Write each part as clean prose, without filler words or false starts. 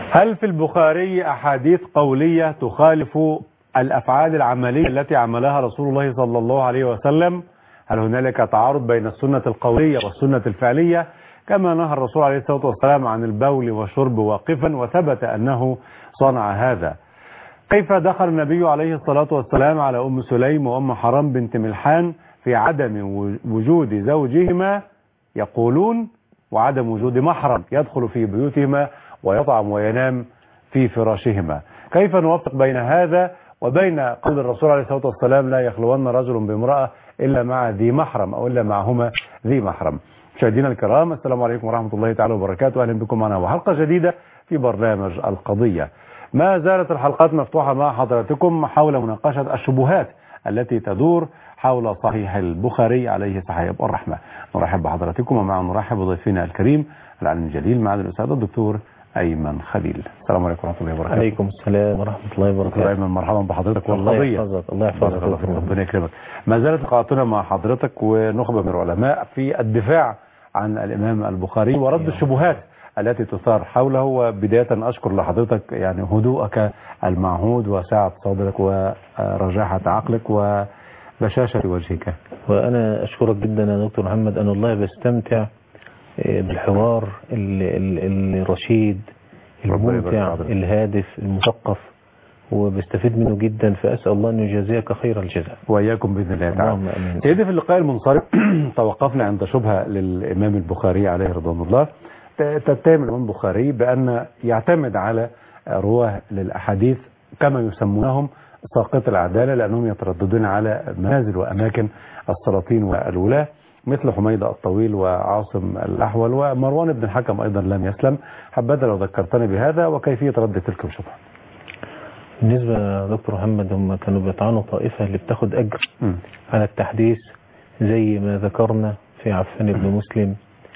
هل في البخاري أحاديث قولية تخالف الأفعال العملية التي عملها رسول الله صلى الله عليه وسلم؟ هل هنالك تعارض بين السنة القولية والسنة الفعلية؟ كما نهى الرسول عليه الصلاة والسلام عن البول والشرب واقفا وثبت أنه صنع هذا. كيف دخل النبي عليه الصلاة والسلام على أم سليم وأم حرام بنت ملحان في عدم وجود زوجهما يقولون وعدم وجود محرم يدخل في بيوتهما ويطعم وينام في فراشهما؟ كيف نوفق بين هذا وبين قول الرسول عليه الصلاة والسلام لا يخلون رجل بامرأة إلا مع ذي محرم أو إلا معهما ذي محرم؟ مشاهدينا الكرام، السلام عليكم ورحمة الله تعالى وبركاته. أهلا بكم معنا وحلقة جديدة في برنامج القضية. ما زالت الحلقات مفتوحة مع حضراتكم حول مناقشة الشبهات التي تدور حول صحيح البخاري عليه صحيح الرحمة. نرحب بحضراتكم ومع نرحب بضيفنا الكريم العالم الجليل معنا الأستاذ الدكتور أيمن خليل. السلام عليكم ورحمة الله وبركاته. عليكم السلام ورحمة الله وبركاته. أيمن مرحبا بحضرتك الله والقضية. يحفظك الله يحفظك ربنا يكرمك. ما زالت لقاءاتنا مع حضرتك ونخبة من العلماء في الدفاع عن الإمام البخاري ورد الشبهات التي تثار حوله. وبداية أشكر لحضرتك يعني هدوءك المعهود وسعة صدرك ورجاحة عقلك وبشاشة وجهك. وأنا أشكرك جدا يا دكتور محمد، أنا والله بستمتع بالحوار الرشيد الممتع الهادف المثقف وبستفيد منه جدا، فأسأل الله أن يجازيك خير الجزاء. وإياكم بإذن الله تعالى. سيدي في اللقاء المنصرم توقفنا عند شبهة للإمام البخاري عليه رضوان الله تتهم الإمام البخاري بأن يعتمد على رواه للأحاديث كما يسمونهم ساقط العدالة، لأنهم يترددون على منازل وأماكن السلاطين والولاة مثل حميدة الطويل وعاصم الأحول ومروان بن الحكم أيضا لم يسلم. حبذا لو ذكرتني بهذا وكيفية رد تلك الشبهة. بالنسبة يا دكتور محمد، هم كانوا بيطعنوا طائفة اللي بتاخد أجر على التحديث زي ما ذكرنا في عفان بن مسلم،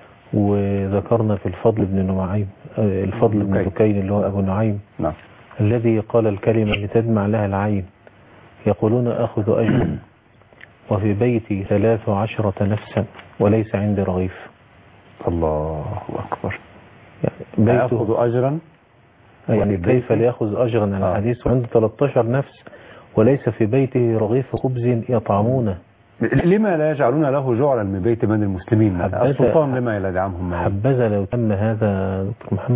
وذكرنا في الفضل بن نعيم الفضل بن دكين اللي هو أبو نعيم الذي قال الكلمة لتدمع لها العين، يقولون أخذ أجر وفي بيتي 13 نفسا وليس عندي رغيف. الله أكبر. يأخذ أجرا يعني كيف ليأخذ أجرا على الحديث وعنده 13 نفس وليس في بيته رغيف خبز يطعمونه؟ لما لا يجعلون له جعلا من بيت من المسلمين؟ السلطان لما لا يدعمهم؟ حبذا لو تم هذا دكتور محمد،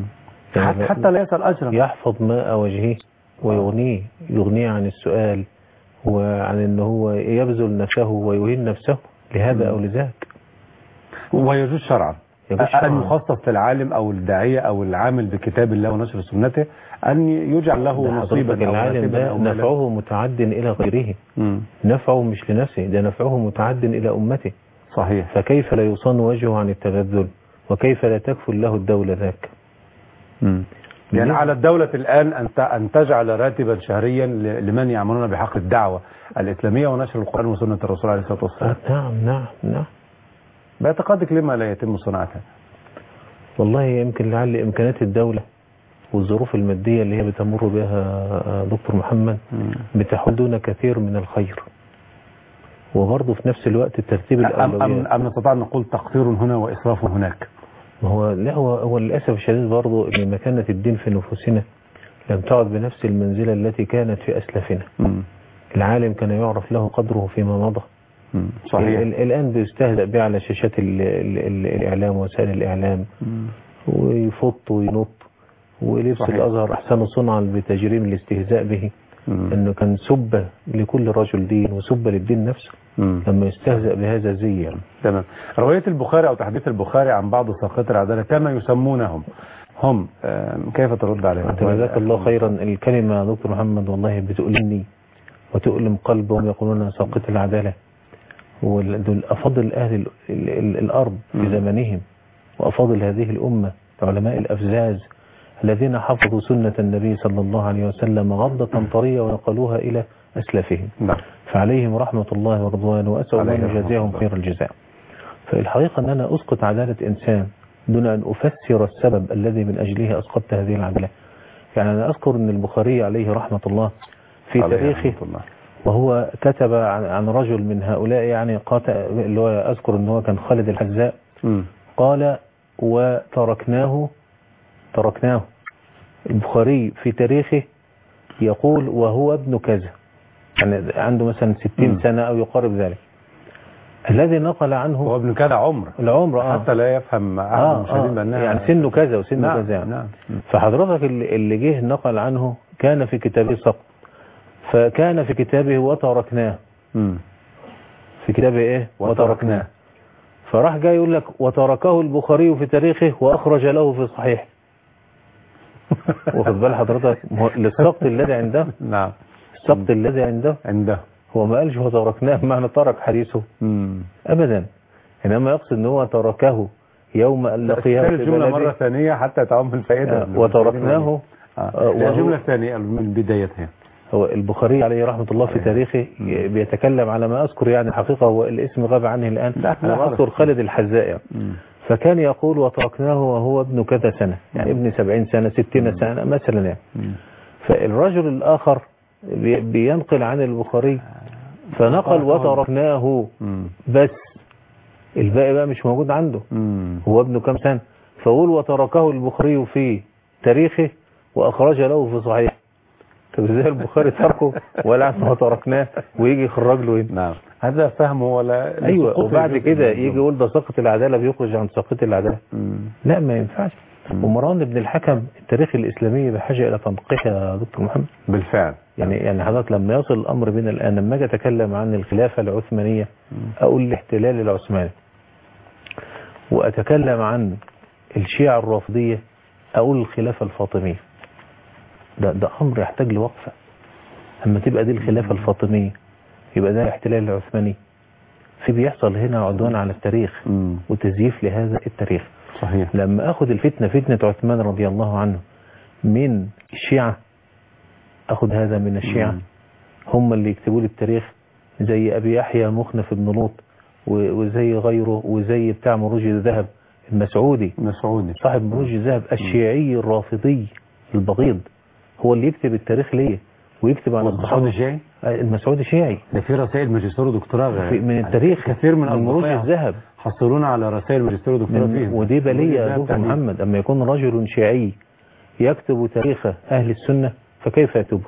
حتى لا يسأل أجرا، يحفظ ماء وجهه ويغنيه عن السؤال وعن أنه هو يبذل نفسه ويهين نفسه لهذا أو لذاك. ويجوز شرعا أن يخصص العالم أو الداعية أو العامل بكتاب الله ونشر سنته أن يجعل له نصيبا. العالم ده نفعه متعد إلى غيره، نفعه مش لنفسه، ده نفعه متعد إلى أمته. صحيح. فكيف لا يصان وجهه عن التبذل وكيف لا تكفل له الدولة ذاك؟ يعني على الدولة الآن أن تجعل راتبا شهريا لمن يعملون بحق الدعوة الإسلامية ونشر القرآن وسنة الرسول عليه الصلاة والسلام. نعم. باعتقادك لما لا يتم صناعتها؟ والله يمكن لعل إمكانات الدولة والظروف المادية اللي هي بتمر بها دكتور محمد بتحدون كثير من الخير، وبرضه في نفس الوقت ترتيب الأولويات. أم نستطيع أن نقول تقصير هنا وإسراف هناك؟ هو للأسف الشديد برضه إن مكانة الدين في نفوسنا لم تعد بنفس المنزلة التي كانت في أسلافنا. العالم كان يعرف له قدره فيما مضى. صحيح. الآن بيستهزأ به على شاشات الإعلام وسائل الإعلام ويفط وينط، ولبس الأزهر أحسن صنعا بتجريم الاستهزاء به. أنه كان سبة لكل رجل دين وسبة للدين نفسه لما يستهزأ بهذا زي. تمام. رواية البخاري أو تحديث البخاري عن بعض ساقط العدالة كما يسمونهم هم كيف ترد عليهم؟ جزاك الله خيرا. الكلمة يا دكتور محمد والله بتؤلمني وتؤلم قلبهم، يقولون ساقط العدالة، ودول أفاضل أهل الأرض في زمنهم وأفاضل هذه الأمة علماء الأفزاز الذين حفظوا سنة النبي صلى الله عليه وسلم غضة طرية ونقلوها إلى أسلافهم. فعليهم رحمة الله ورضوانه وأسأل الله أن يجازيهم خير الجزاء. فالحقيقة أن أنا أسقط عدالة إنسان دون أن أفسر السبب الذي من أجله أسقطت هذه العدالة. يعني أنا أذكر أن البخاري عليه رحمة الله في تاريخه وهو كتب عن رجل من هؤلاء يعني قاتل، اللي هو أذكر أنه هو كان خالد الحذاء، قال وتركناه البخاري في تاريخه يقول وهو ابن كذا، يعني عنده مثلا 60 سنة أو يقارب ذلك. الذي نقل عنه هو ابن كذا عمر حتى لا يفهم أحد المشاهدين بأنها يعني سنه كذا وسنه كذا يعني. نعم. فحضرتك اللي جه نقل عنه كان في كتابه سقط، فكان في كتابه وتركناه. في كتابه ايه؟ وتركناه. فراح جاي يقول لك وتركه البخاري في تاريخه وأخرج له في صحيح. واخد بال حضرتك للسقط الذي عنده. نعم. السقط الذي عنده هو ما قالش وتركناه بمعنى ترك حديثه ابدا، انما يقصد ان هو تركه يوم ان لقيه في الجمله مره ثانيه حتى تعم الفائده. وتركناه الجمله الثانية من بدايتها. هو البخاري عليه رحمه الله في تاريخه بيتكلم على ما اذكر، يعني الحقيقه هو الاسم غاب عنه الان، انا اذكر خالد الحذاء فكان يقول وتركناه وهو ابن كذا سنه، يعني ابن 70 سنه 60 سنه مثلا يعني. فالرجل الاخر بينقل عن البخاري فنقل وتركناه بس، الباقي بقى مش موجود عنده. هو ابنه كم سنة، فقول وتركه البخاري في تاريخه وأخرج له في صحيح. طب ازاي البخاري تركه ولا عنه وتركناه ويجي يخرج له هنا؟ نعم، هذا فهمه ولا ايوه. وبعد كده يجي يقول ده ساقط العدالة بيخرج عن ساقط العدالة. لا ما ينفعش. ومروان بن الحكم التاريخ الإسلامي بحاجة إلى تنقيح يا دكتور محمد. بالفعل. يعني حضرتك لما يصل الأمر بنا الآن، لما أجي أتكلم عن الخلافة العثمانية أقول الاحتلال العثماني، وأتكلم عن الشيعة الرافضية أقول الخلافة الفاطمية. ده أمر يحتاج لوقفة. أما تبقى دي الخلافة الفاطمية يبقى ده الاحتلال العثماني. في بيحصل هنا عدوان على التاريخ وتزييف لهذا التاريخ. صحيح. لما أخذ فتنة عثمان رضي الله عنه من الشيعة، أخذ هذا من الشيعة هم اللي يكتبوا لي التاريخ، زي أبي يحيى مخنف بن لوط وزي غيره، وزي بتاع مروج الذهب المسعودي صاحب مروج الذهب الشيعي الرافضي البغيض، هو اللي يكتب التاريخ ليه ويكتب عن الصحابة الشيعي. المسعودي شيعي. ده في رسائل ماجستير ودكتوراه من التاريخ، كثير من مروج الذهب حصلونا على رسائل ماجستير ودكتوراه فيه. ودي بلية يا دكتور محمد، أما يكون رجل شيعي يكتب تاريخ أهل السنة فكيف يكتبه؟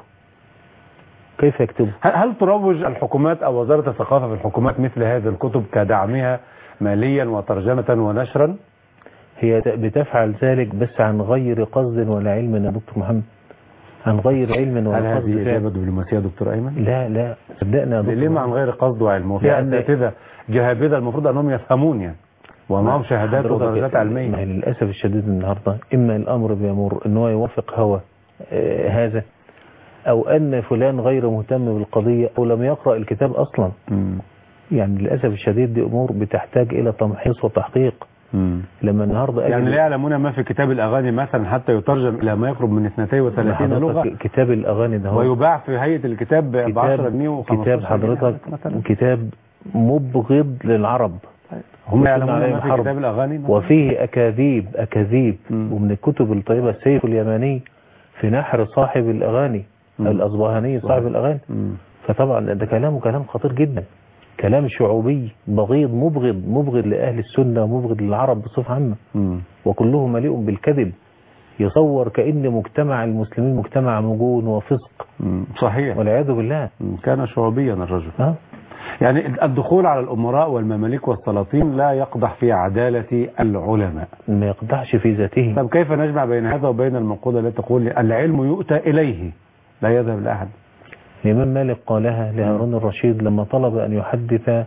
كيف يكتبه؟ هل تروج الحكومات أو وزارة الثقافة في الحكومات مثل هذه الكتب كدعمها ماليا وترجمة ونشرا؟ هي بتفعل ذلك بس عن غير قصد ولا علم يا دكتور محمد، عن غير علم ولا قصد. هل هذه إجابة دبلوماسية دكتور أيمن؟ لا صدقنا يا دكتور. ليه عن غير قصد وعلم؟ وفي أساتذة جهابذة المفروض أنهم يفهمون يعني ومعهم شهادات ودرجات علمية. للأسف الشديد النهاردة إما الأمر بيمر إن هو يوافق هوى هذا، أو أن فلان غير مهتم بالقضية أو لم يقرأ الكتاب أصلا. يعني للأسف الشديد دي أمور بتحتاج إلى تمحيص وتحقيق. لما النهاردة يعني لا يعلمون ما في كتاب الأغاني مثلا حتى يترجم إلى ما يقرب من 32 لغة. كتاب الأغاني ده ويباع في هيئة الكتاب ب 10 جنيه و15 كتاب حضرتك كتاب مبغض للعرب. هم يعلمون ما في كتاب الأغاني وفيه أكاذيب ومن الكتب الطيبة السيف اليماني في نحر صاحب الأغاني الأصبهاني صاحب الأغاني. فطبعا ده كلام خطير جدا، كلام شعوبي بغيض مبغض لأهل السنة ومبغض للعرب بصفة عامة. وكله مليء بالكذب، يصور كأن مجتمع المسلمين مجتمع مجون وفسق. صحيح والعياذ بالله. كان شعوبيا الرجل. يعني الدخول على الأمراء والمماليك والسلاطين لا يقدح في عدالة العلماء، ما يقدحش في ذاته. طب كيف نجمع بين هذا وبين المقولة التي تقول العلم يؤتى إليه لا يذهب لأحد؟ الإمام مالك قالها لهارون الرشيد لما طلب أن يحدث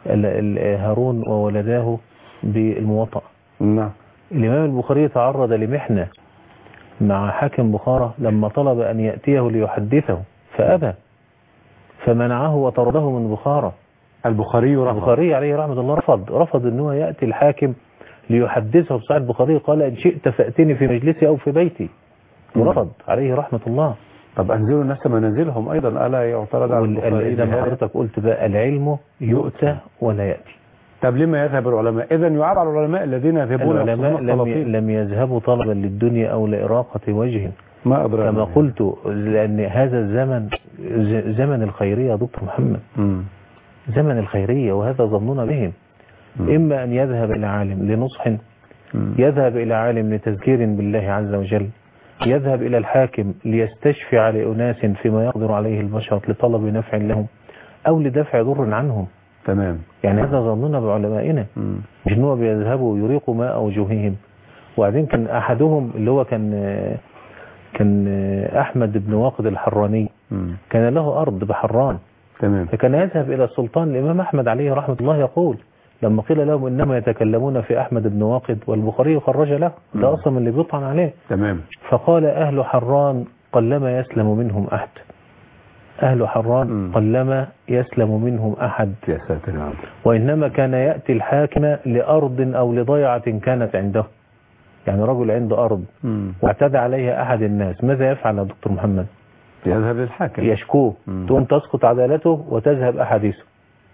هارون وولداه بالموطأ. نعم. الإمام البخاري تعرض لمحنة مع حاكم بخارى لما طلب أن يأتيه ليحدثه فأبى، فمنعه وطرده من بخارى. البخاري عليه رحمة الله رفض أنه يأتي الحاكم ليحدثه بصحيح البخاري، قال إن شئت فأتني في مجلسي أو في بيتي، ورفض عليه رحمة الله. طب أنزلوا الناس منازلهم أيضا، ألا يعترض على البخاري؟ زي ما حضرتك قلت بقى العلم يؤتى ولا يأتي. طب لما يذهب العلماء؟ إذن يعاب على العلماء الذين يذهبون. العلماء لم يذهبوا طلبا للدنيا أو لإراقة وجه، ما أدري كما قلت، لأن هذا الزمن زمن الخيرية يا دكتور محمد. زمن الخيرية، وهذا ظننا بهم. إما أن يذهب إلى عالم لنصح، يذهب إلى عالم لتذكير بالله عز وجل، يذهب إلى الحاكم ليستشفع لأناس فيما يقدر عليه البشر لطلب نفع لهم أو لدفع ضر عنهم. تمام. يعني هذا ظننا بعلمائنا، مش إن هو بيذهبوا يريقوا ماء وجوههم. وبعدين كان أحدهم اللي هو كان أحمد بن واقد الحراني، كان له أرض بحران. تمام. فكان يذهب إلى السلطان الإمام أحمد عليه رحمة الله يقول لما قيل لهم إنما يتكلمون في أحمد بن واقد والبخاري خرج له، ده أصلا اللي بيطعن عليه. تمام. فقال أهل حران قلما يسلم منهم أحد. أهل حران قلما يسلم منهم أحد. يا ساتر يا رب. وإنما كان يأتي الحاكم لأرض أو لضيعة كانت عنده. يعني رجل عنده أرض واعتدى عليها أحد الناس، ماذا يفعل يا دكتور محمد؟ يذهب للحاكم يشكوه، تقوم تسقط عدالته وتذهب أحاديثه.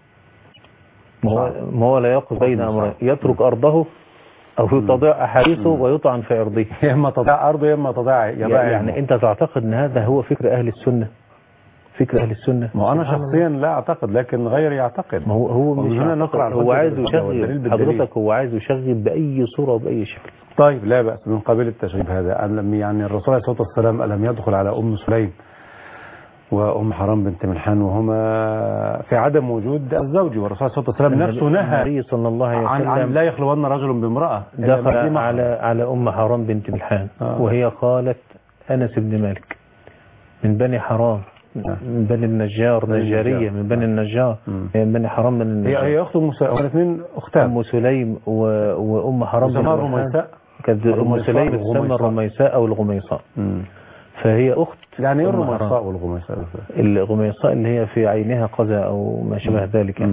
ما هو لا يقف بين أمرين، يترك أرضه أو تضيع أحاديثه ويطعن في عرضه. يا إما تضيع أرضه يا إما تضيع يعني أنت تعتقد أن هذا هو فكر أهل السنة؟ فكر أهل السنة؟ ما أنا شخصيا لا أعتقد، لكن غيري يعتقد. ما هو مش نقرأ، هو عايز يشغل حضرتك، هو عايز يشغل بأي صورة وبأي شكل. طيب لا بأس من قبيل التشغيب هذا. يعني الرسول عليه الصلاة والسلام ألم يدخل على أم سليم وأم حرام بنت ملحان وهما في عدم وجود الزوج، والرسول عليه الصلاة والسلام نفسه نهى النبي صلى الله عليه وسلم عن لا يخلون رجل بامرأة. دخل على أم حرام بنت ملحان وهي قالت أنس بن مالك من بني حرام، من بني النجار، نجارية من بني النجار، من بني حرام من النجار. هي أخت الاثنين أختان، أم سليم وأم حرام بنت ملحان. كانت أم سليم تسمى الرميساء أو الغميصاء. فهي أخت. يعني ايه الرميصاء والغميصاء؟ الغميصاء اللي هي في عينها قذى أو ما شابه ذلك.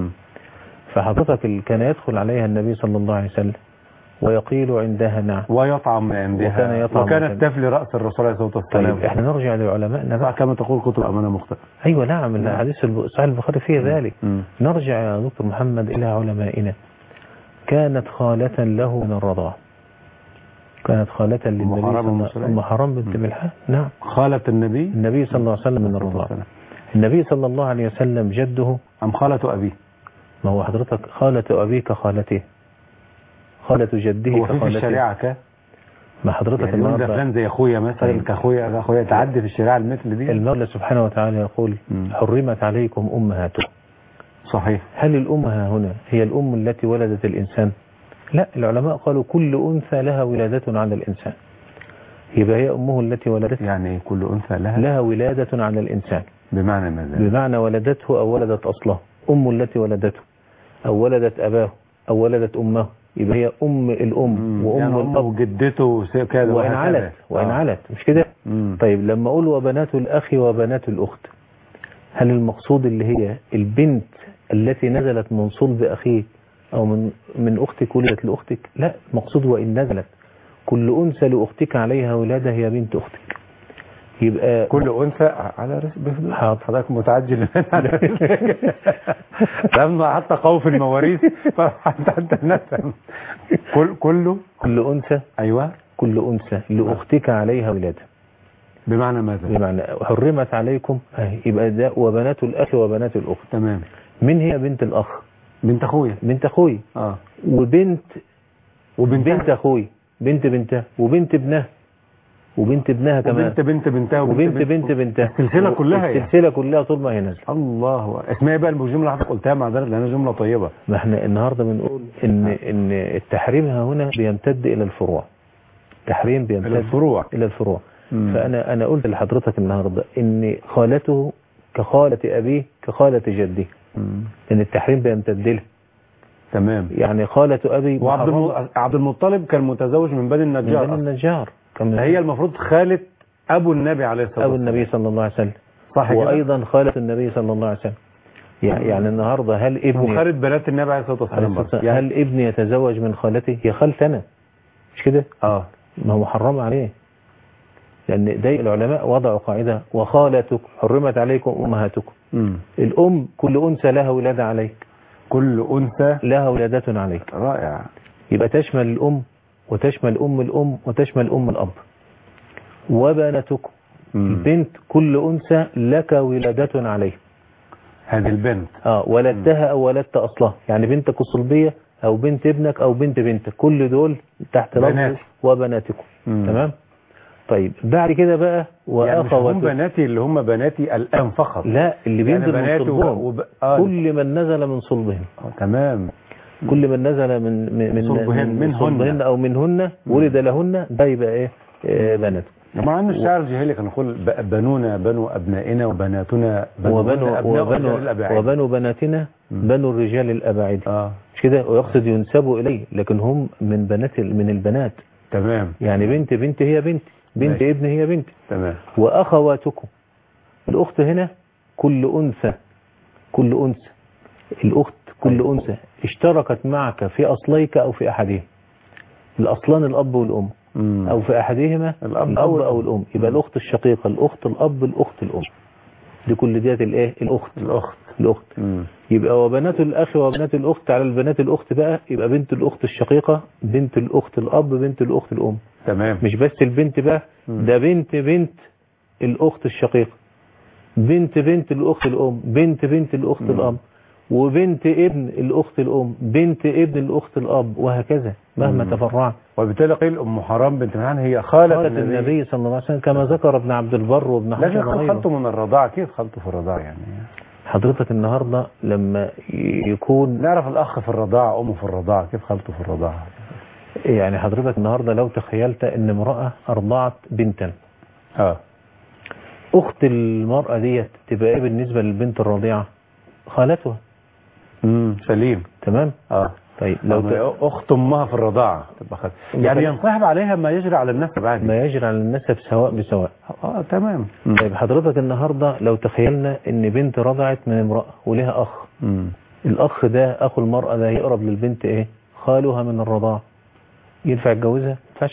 فحضرتك كان يدخل عليها النبي صلى الله عليه وسلم ويقيل عندها نعم ويطعم عندها وكانت تفلي رأس الرسول عليه الصلاة والسلام. طيب احنا نرجع لعلمائنا صح كما تقول كتب أمانة مختلفة. أيوة نعم، الحديث صحيح البخاري فيه ذلك. نرجع يا دكتور محمد إلى علمائنا. كانت خالة له من الرضاعة، كانت خالة للنبي أم حرام بنت ملحان. نعم خالة النبي صلى الله عليه وسلم من الرضاعة. النبي صلى الله عليه وسلم جده أم خالة أبيه؟ ما هو حضرتك خالة أبيه كخالته، خالة جده كخالته. في الشريعة ما حضرتك يعني النهارده فلان زي أخويا مثلا كأخويا تعدي في الشريعة المثل دي. المولى سبحانه وتعالى يقول حرمت عليكم أمهاتكم. صحيح. هل الأمها هنا هي الأم التي ولدت الإنسان؟ لا، العلماء قالوا كل أنثى لها ولادة على الإنسان، يبقى هي أمه التي ولدته. يعني كل أنثى لها ولادة على الإنسان. بمعنى ماذا؟ بمعنى ولدته أو ولدت أصله، أم التي ولدته أو ولدت أباه أو ولدت أمه، يبقى هي أم الأم وأم يعني الأب وجدته كذا وإن علت مش كده؟ طيب لما أقول وبنات الأخ وبنات الأخت، هل المقصود اللي هي البنت التي نزلت من صلب أخيك أو من أختك ولدت لأختك؟ لا، المقصود وإن نزلت كل أنثى لأختك عليها ولادة هي بنت أختك. يبقى كل أنثى على رسم حضرتك متعجل لما حتى خوف المواريث حتى نفهم كل أنثى. أيوة كل أنثى لأختك عليها ولادة. بمعنى ماذا؟ بمعنى حرمت عليكم، يبقى ده وبنات الأخ وبنات الأخت. تمام. من هي بنت الأخ؟ بنت أخويا. بنت أخوي. وبنت أخوي، بنت بنتها وبنت ابنها وبنت ابنها كمان وبنت بنتها وبنت بنتها السلسلة كلها السلسلة كلها طول ما هي نازله. الله. اسمها بقى الجملة اللي حضرتك قلتها مع ذلك لأنها جملة طيبة. ما احنا النهارده بنقول ان التحريم هنا بيمتد إلى الفروع. التحريم بيمتد إلى الفروع. فأنا قلت لحضرتك النهارده ان خالته كخالة أبيه كخالة جده، ان التحريم بيمتد له. تمام. يعني خالة أبي عبد المطلب كان متزوج من بني النجار. من بني النجار. هي المفروض خالة أبو النبي عليه الصلاة والسلام. أبو النبي صلى الله عليه وسلم. صح كده. وأيضا خالة النبي صلى الله عليه وسلم. يعني النهاردة هل ابني وخالة بنات النبي عليه الصلاة والسلام يعني هل ابني يتزوج من خالته؟ هي خالتنا مش كده؟ ما هو محرم عليه، لأن داي العلماء وضعوا قاعدة وخالتك حرمت عليكم أمهاتكم. الأم كل أنثى لها ولادة عليك، كل أنثى لها ولادة عليك. رائع. يبقى تشمل الأم وتشمل الأم وتشمل الأب. وبناتكم البنت كل أنثى لك ولادة عليه. هذه البنت ولدتها أو ولدت أصلها، يعني بنتك الصلبية أو بنت ابنك أو بنت بنتك، كل دول تحت لفظ وبناتكم. تمام. طيب بعد كده بقى يعني مش هم واخواتكم. بناتي اللي هم بناتي الآن فقط. لا، اللي بينزل من بناتي صلبهم كل من نزل من صلبهم. تمام. كل من نزل من صلبهن او منهن ولد لهن، ده يبقى ايه؟ بناته. مع ان الشاعر الجاهلي كان يقول بنونا بنو ابنائنا وبناتنا وبنو بناتنا بنو الرجال الاباعد. مش كده؟ ويقصد ينسبوا اليه، لكن هم من البنات. تمام. يعني بنت هي بنت ابن هي بنت. تمام. واخواتكم، الاخت هنا كل انثى الاخت كل انثى اشتركت معك في اصليك او في احدهما. الاصلان الاب والام، او في احدهما الاب او الام، يبقى الاخت الشقيقه، الاخت الاب، الاخت الام. دي كل ديت الايه؟ الاخت. يبقى وبنات الاخ وبنات الاخت على البنات الاخت بقى، يبقى بنت الاخت الشقيقه، بنت الاخت الاب، بنت الاخت الام. تمام. مش بس البنت بقى، ده بنت الاخت الشقيقه، بنت الاخت الام، بنت الاخت الاب، وبنت ابن الاخت الام، بنت ابن الاخت الاب، وهكذا مهما تفرعت. وبالتالي قيل ام حرام بنت ملحان هي خالة النبي صلى الله عليه وسلم، كما ذكر ابن عبد البر وابن حجر. لكن خلطه من الرضاعه. كيف خلطه في الرضاعه يعني؟ حضرتك النهارده لما يكون نعرف الاخ في الرضاعه، امه في الرضاعه، كيف خلطه في الرضاعه؟ يعني حضرتك النهارده لو تخيلت ان امراه ارضعت بنتا، اخت المراه ديت تبقى ايه بالنسبه للبنت الرضيعه؟ خالتها. سليم. تمام. طيب لو اخت امها في الرضاعه تبقى خالتها، يعني ينصاحب عليها ما يجري على النسب عادي. ما يجري على النسب سواء بسواء. تمام. طيب حضرتك النهارده لو تخيلنا ان بنت رضعت من امراه ولها اخ. الاخ ده اخو المراه ده يقرب للبنت ايه؟ خالها من الرضاعه. ينفع يتجوزها؟ ما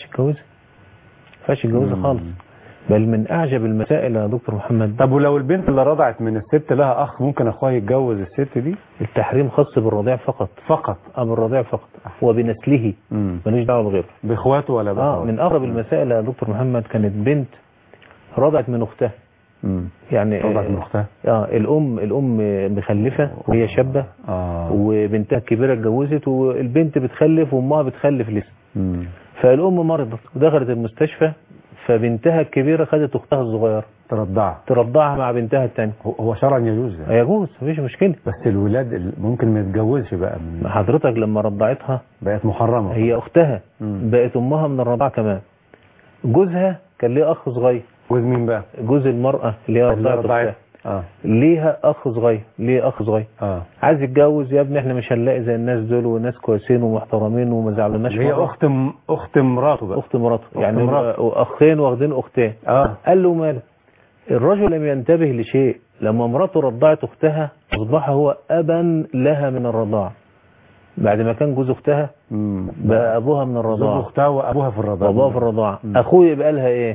ينفعش يتجوزها خالص. بل من اعجب المسائل يا دكتور محمد. طب ولو البنت اللي رضعت من الست لها اخ، ممكن اخوها يتجوز الست دي؟ التحريم خاص بالرضيع فقط. بالرضيع فقط وبنسله، ملوش دعوه بغيره، باخواته ولا باخواته. من اغرب المسائل يا دكتور محمد، كانت بنت رضعت من اختها. يعني رضعت من اختها. الام مخلفه وهي شابه، وبنتها الكبيره اتجوزت، والبنت بتخلف وامها بتخلف لسه. فالام مرضت ودخلت المستشفى، فبنتها الكبيرة خدت اختها الصغيرة ترضعها مع بنتها الثانيه. هو شرعا يجوز يعني؟ يجوز، مفيش مشكلة. بس الولاد ممكن ما يتجوزش بقى حضرتك لما رضعتها بقت محرمة، هي اختها بقت امها من الرضاعة كمان. جوزها كان ليه اخ صغير. جوز مين بقى؟ جوز المرأة اللي هي رضعت ليها اخ صغير. عايز يتجوز، يا ابني احنا مش هنلاقي زي الناس دول، وناس كويسين ومحترمين وما زعلناش. هي اخت مراته بقى. اخت مراته يعني اخين واخدين اختين. قال له مالك؟ الرجل لم ينتبه لشيء، لما مراته رضعت اختها اصبح هو ابا لها من الرضاعه. بعد ما كان جوز اختها بقى ابوها من الرضاعه. جوز اختها وابوها في الرضاعه. اخوه يبقى لها ايه؟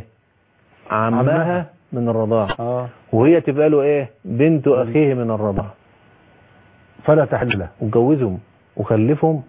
عمها من الرضاعه. وهي تبقى له ايه؟ بنت اخيه من الرضاعه. فلا تحل له. وجوزهم وخلفهم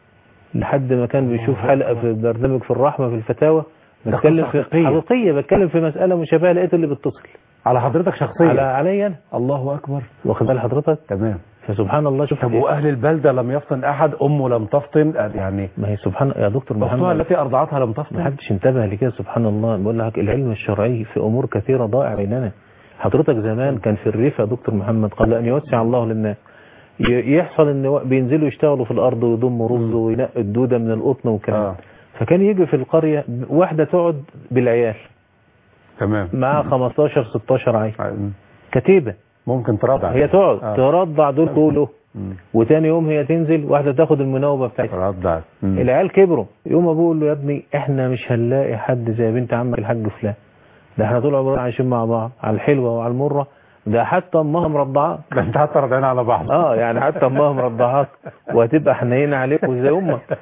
لحد ما كان بيشوف حلقه في برنامج في الرحمه في الفتاوى، بتكلم في حقيقيه، بتكلم في مساله مشابهه، لقيت اللي بتصل على حضرتك شخصيا. علي انا. الله اكبر. واخد بال حضرتك؟ تمام. فسبحان الله. شوف. طب واهل البلده لم يفطن احد؟ امه لم تفطن يعني؟ ما هي سبحان يا دكتور محمد، اختها التي ارضعتها لم تفطن. ما حدش انتبه لكده. سبحان الله. بقول لك العلم الشرعي في امور كثيره ضائع بيننا. حضرتك زمان كان في الريف يا دكتور محمد، قبل ان يوسع الله للناس، يحصل ان بينزلوا يشتغلوا في الارض ويضموا رز وينقوا الدوده من القطن والكلام. فكان يجي في القريه واحده تقعد بالعيال. تمام. مع 15 16 عيل. كتيبه. ممكن ترضع. هي تقعد ترضع دول كله. وتاني يوم هي تنزل واحده تاخد المناوبه بتاعتها. ترضع. العيال كبروا. يوم ابوه يقول له يا ابني احنا مش هنلاقي حد زي بنت عمك الحاج فلان، ده احنا طول عمرنا عايشين مع بعض على الحلوه وعلى المره، ده حتى امها مرضعات. ده انت حتى رضعنا على بعض. يعني حتى امها مرضعات وهتبقى حنينه عليك وزي امك.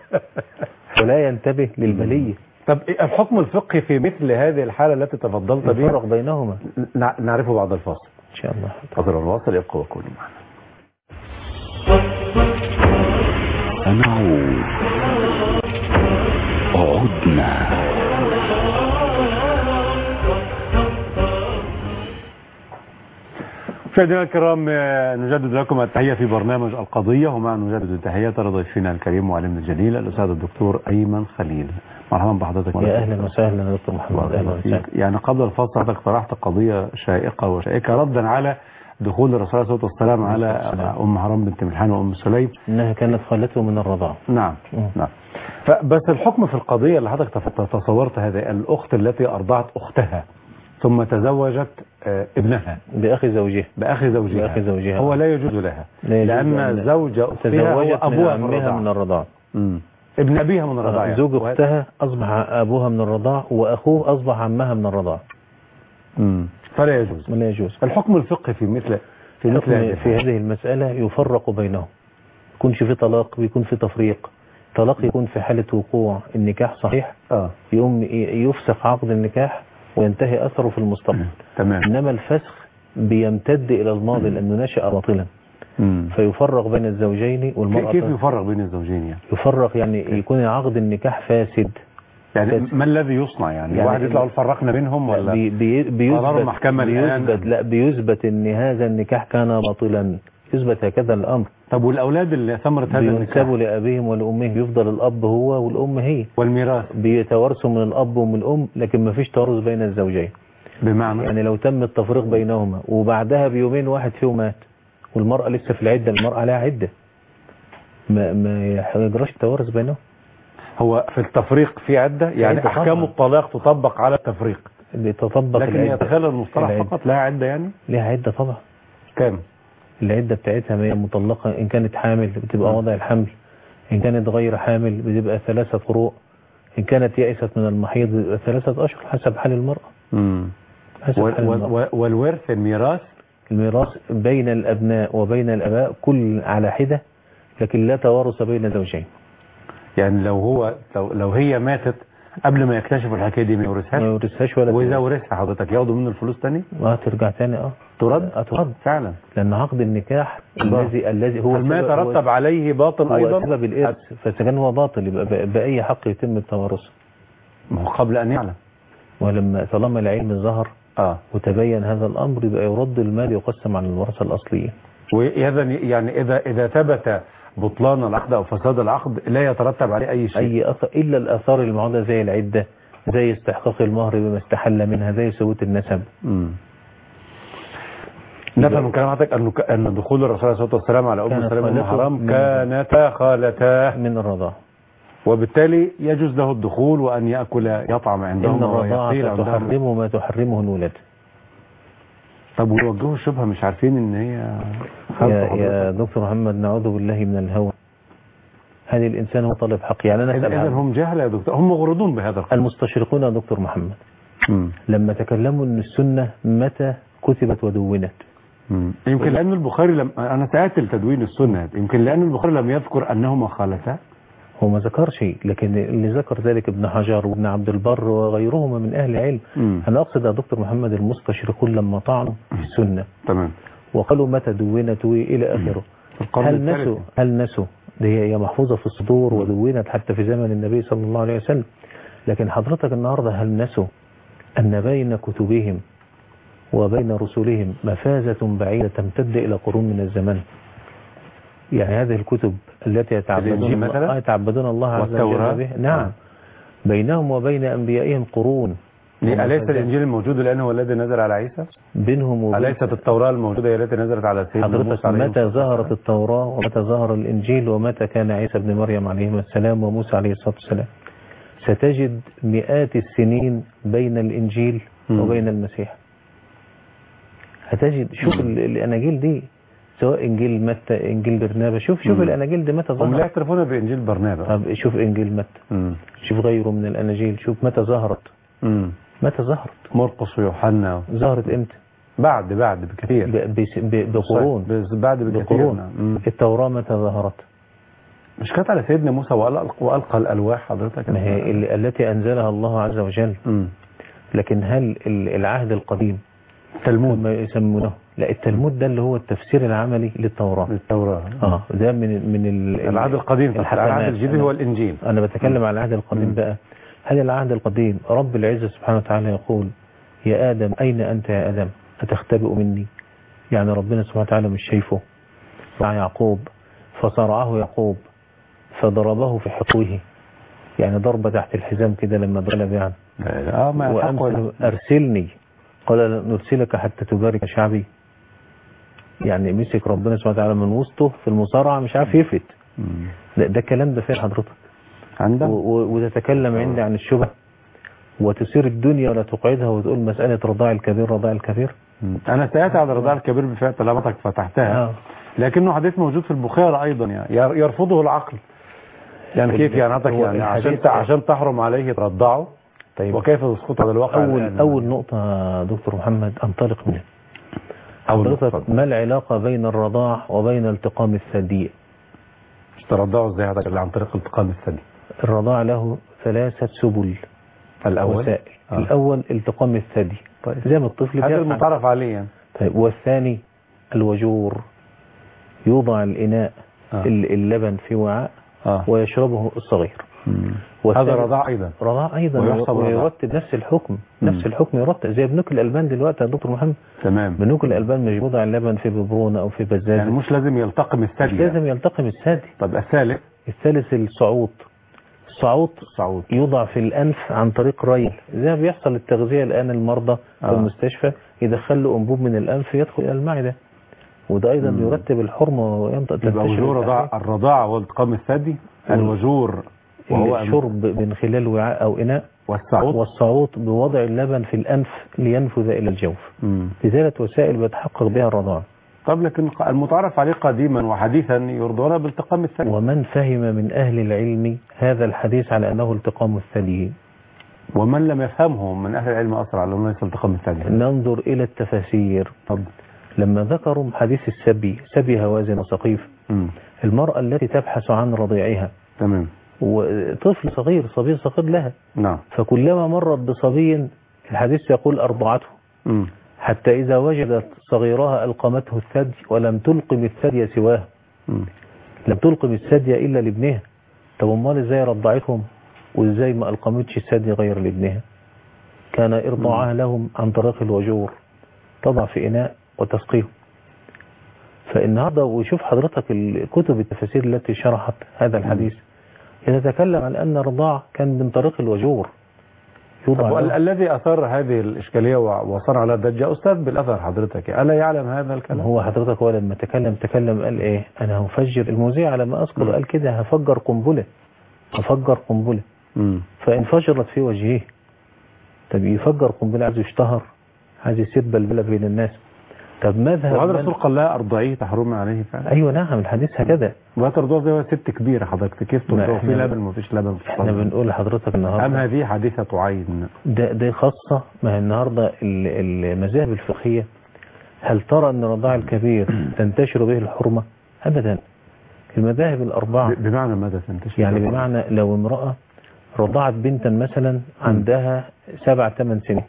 ولا ينتبه للبليه. طب الحكم الفقهي في مثل هذه الحاله التي تفضلت بها؟ الفرق بينهما نعرفه بعد الفاصل ان شاء الله. حاضر الواصل، يبقى وكونوا معنا. سنعود. عدنا. في مشاهدينا الكرام، نجدد لكم التحية في برنامج القضية، ومع نجدد التحية لضيفنا الكريم وعلمنا الجليل الأستاذ الدكتور أيمن خليل. مرحبا بحضرتك. يا أهلا وسهلا يا دكتور محمد. أهلا وسهلا. يعني قبل الفصل حضرتك طرحت قضية شائقة وشائكة ردا على دخول الرسول عليه الصلاة والسلام على أم حرام بنت ملحان وأم سليم، إنها كانت خالته من الرضاعة. نعم. نعم. فبس الحكم في القضية اللي حضرتك تصورت هذه الأخت التي أرضعت أختها ثم تزوجت ابنها بأخي زوجها هو لا يجوز لها لأن زوج أختها هو أبوها من الرضاعة. ابن أبيها من الرضاعة. زوج أختها أصبح أبوها من الرضاعة، وأخوه أصبح عمها من الرضاعة. فلا يجوز. لا يجوز. الحكم الفقهي في هذه المسألة يفرق بينهم. يكونش في طلاق ويكون في تفريق. طلاق يكون في حالة وقوع النكاح صحيح، يوم يفسخ عقد النكاح وينتهي أثره في المستقبل. تمام. إنما الفسخ بيمتد إلى الماضي لأنه نشأ باطلا. فيفرق بين الزوجين والمرأة. كيف يفرق بين الزوجين يعني؟ يفرق يعني يكون عقد النكاح فاسد. يعني ما الذي يصنع يعني واحد يطلع فرقنا بينهم ولا قرار محكمة الآن؟ لا بيثبت ان هذا النكاح كان باطلا، يثبت هكذا الأمر. طب والأولاد اللي ثمرت هذا النكاح بينسبوا لأبيهم ولأمهم، يفضل الأب هو والأم هي. والميراث بيتوارثوا من الأب ومن الأم، لكن ما فيش توارث بين الزوجين. بمعنى يعني لو تم التفريق بينهما وبعدها بيومين واحد فيهم مات والمرأة لسه في العدة، المرأة لها عدة، ما يجراش التوارث بينهم. هو في التفريق في عدة، يعني أحكام الطلاق تطبق على التفريق، بتطبق لكن يتخيل المصطلح فقط لها عدة. يعني لها عدة طبعا. كام العدة بتاعتها؟ ما هي مطلقة، إن كانت حامل بتبقى وضع الحمل، إن كانت غير حامل بتبقى 3 قروء، إن كانت يائست من المحيض بتبقى 3 أشهر حسب حال المرأة. والورث الميراث بين الأبناء وبين الأباء كل على حدة، لكن لا توارث بين زوجين. يعني لو هي ماتت قبل ما يكتشفوا الحكايه دي ما يورثهاش ولا. واذا ورثها حضرتك ياخدوا منه الفلوس تاني؟ ترجع تاني. ترد فعلا، لأن عقد النكاح الذي هو ما يترتب عليه باطل ايضا، هو سبب الارث. فاذا كان هو باطل يبقى باي حق يتم التوارث؟ ما هو قبل ان يعلم، ولما طالما العلم ظهر وتبين هذا الامر يبقى يرد المال يقسم عن الورثه الاصليه. وهذا يعني اذا ثبت بطلان العقد او فساد العقد لا يترتب عليه اي شيء، اي اثر الا الاثار المعوده زي العده، زي استحقاق المهر بما استحل منها، زي ثبوت النسب. نفهم من كلام حضرتك ان دخول الرسول عليه الصلاه والسلام على ام سلمة وام حرام كانتا خالتا من الرضاعه، وبالتالي يجوز له الدخول وان ياكل يطعم عندهم. ان الرضاعه تحرم ما تحرمه الولاده. طب ويوجهوا الشبهه مش عارفين ان هي يا دكتور محمد، نعوذ بالله من الهوى. هذا الانسان هو طالب حق. يعني انا اذا هم جهله يا دكتور، هم مغرضون بهذا القول. المستشرقون يا دكتور محمد لما تكلموا ان السنه متى كتبت ودونت، يمكن لان البخاري انا سألت لتدوين السنه، يمكن لان البخاري لم يذكر انهما خالتا. هو ما ذكر شيء، لكن اللي ذكر ذلك ابن حجر وابن عبد البر وغيرهما من اهل العلم. انا اقصد يا دكتور محمد المستشرقون لما طعنوا في السنه تمام وقالوا متى دونت الى اخره، هل نسوا؟ هي محفوظه في الصدور ودونت حتى في زمن النبي صلى الله عليه وسلم، لكن حضرتك النهارده هل نسوا ان بين كتبهم وبين رسلهم مفازة بعيدة تمتد إلى قرون من الزمن؟ يعني هذه الكتب التي يتعبدون الله عز وجل بها، نعم، بينهم وبين أنبيائهم قرون. أليس الإنجيل الموجود الآن هو الذي نزل على عيسى؟ بينهم وبين أليست التوراة الموجودة هي التي نزلت على سيدنا موسى عليه متى ظهرت التوراة ومتى ظهر الإنجيل ومتى كان عيسى بن مريم عليه السلام وموسى عليه الصلاة والسلام؟ ستجد مئات السنين بين الإنجيل وبين المسيح. هتجد شوف الأناجيل دي، سواء إنجيل متى إنجيل برنابا، شوف الأناجيل دي متى ظهرت. هم لا يعترفون بإنجيل برنابا. طب شوف إنجيل متى، شوف غيره من الأناجيل، شوف متى ظهرت. متى ظهرت؟ مرقس ويوحنا ظهرت إمتى؟ بعد بكثير، بقرون، بعد بكثير. التوراة متى ظهرت؟ مش كانت على سيدنا موسى وألقى الألواح حضرتك؟ ما هي التي أنزلها الله عز وجل. لكن هل العهد القديم التلمود ما يسمونه؟ لا، التلمود ده اللي هو التفسير العملي للتوراة. ده من العهد القديم. العهد الجديد هو الإنجيل. أنا بتكلم على العهد القديم بقى. هل العهد القديم رب العزة سبحانه وتعالى يقول يا آدم أين أنت يا آدم أتختبئ مني؟ يعني ربنا سبحانه وتعالى مش شايفه مع يعقوب فصرعه يعقوب فضربه في حقوه، يعني ضربة تحت الحزام كده لما ضرب يعني. وأمثل أرسلني قال نرسلك حتى تبارك شعبي، يعني مسك ربنا سبحانه وتعالى من وسطه في المصارعة مش عارف يفلت. ده الكلام ده فين حضرتك عندك وتتكلم عندي عن الشبه وتسير الدنيا ولا تقعدها وتقول مسألة رضاع الكبير رضاع الكبير. أنا سألت على رضاع الكبير بفعل طلبتك فتحتها لكنه حديث موجود في البخاري أيضا، يعني يرفضه العقل. يعني كيف يعني عشان تحرم عليه ترضعه؟ طيب وكيف تسقط على الواقع؟ أول نقطة دكتور محمد أنطلق منها. حضرتك ما العلاقة بين الرضاع وبين التقام الثدي؟ ترضعه ازاي حضرتك عن طريق التقام الثدي؟ الرضاع له 3 سبل. الأول الأول التقام الثدي، طيب زي ما الطفل هذا المتعرف عليه يعني. طيب والثاني الوجور، يوضع الإناء اللبن في وعاء ويشربه الصغير. هذا رضاع أيضا ويرتب نفس الحكم. نفس الحكم يرتب زي بنوك الألبان دلوقتي يا دكتور محمد. تمام. بنوك الألبان مش بوضع اللبن في ببرونة أو في بزازة، يعني مش لازم يلتقم الثدي. مش لازم يلتقم الثدي. طب الثالث الصعود يوضع في الأنف عن طريق ريل، زي ما بيحصل التغذية الآن المرضى في المستشفى يدخل له أنبوب من الأنف يدخل إلى المعدة، وده أيضا يرتب الحرمة وينطق. يبقى وجور الرضاعة والتقام الثدي، الوجور وهو الشرب من خلال وعاء أو إناء، والصعود بوضع اللبن في الأنف لينفذ إلى الجوف. بثلاث وسائل بتحقق بها الرضاعة. طب لكن المتعارف عليه قديما وحديثا يرضون بالتقام الثدي. ومن فهم من أهل العلم هذا الحديث على أنه التقام الثدي، ومن لم يفهمه من أهل العلم أسرع على أنه ليس التقام الثدي. ننظر إلى التفاسير. لما ذكروا حديث سبي هوازن وسقيف، المرأة التي تبحث عن رضيعها، تمام، وطفل صغير صغير لها، نعم، فكلما مرت بصبي الحديث يقول أرضعته، حتى إذا وجدت صغيرها ألقمته الثدي ولم تلقم الثدي سواه، لم تلقم الثدي إلا لابنها. طب امال إزاي رضعتهم وإزاي ما ألقمتش الثدي غير لابنها؟ كان إرضاعها لهم عن طريق الوجور، تضع في إناء وتسقيه. فالنهارده وشوف حضرتك الكتب التفاسير التي شرحت هذا الحديث يتكلم عن أن الرضاع كان من طريق الوجور. الذي أثار هذه الإشكالية وصار على ضجة أستاذ بالأثر حضرتك، ألا يعلم هذا الكلام؟ هو حضرتك هو لما تكلم قال إيه؟ أنا هفجر المذيع على ما أذكر، قال كده هفجر قنبلة فانفجرت في وجهه. طب يفجر قنبلة، عايز يشتهر، عايز يسير بلبلة بين الناس. طب ماذا وهذا الرسول قال لا أرضعيه تحرم عليه فعلا. أيوة نعم الحديث هكذا. وترضعه زي ست كبيرة حضرتك، كيف ترضعه في لبن ما فيش لبن؟ احنا بنقول لحضرتك النهارده أم هذه حادثة عين؟ ده خاصة. ما هي النهارده المذاهب الفقهية هل ترى أن رضاع الكبير تنتشر به الحرمة؟ أبدا. المذاهب الأربعة بمعنى ماذا تنتشر؟ يعني بمعنى لو امرأة رضعت بنتا مثلا عندها 7-8 سنين،